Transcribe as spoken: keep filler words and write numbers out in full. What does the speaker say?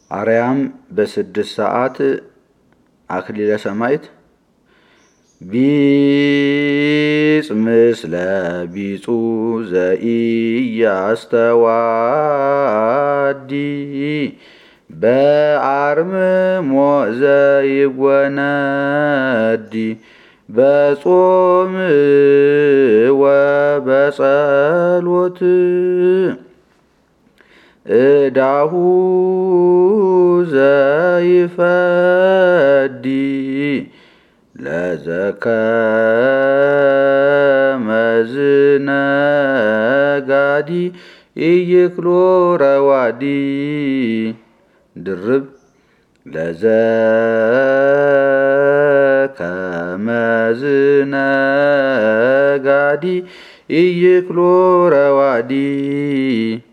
አርያም በስድስት ሰዓት አክሊለ ሰማዕት ቢጽ ምስለ ቢጹ ዘኢያስተዋዲ በአርምሞ ዘይጎነዲ በጾም ወበጸሎት እዳሁ ዘይፈዲ ለዘከመዝነጋዲ ኢይክሎ ረዋዲ ድርብ ለዘከመዝነጋዲ ኢይክሎ ረዋዲ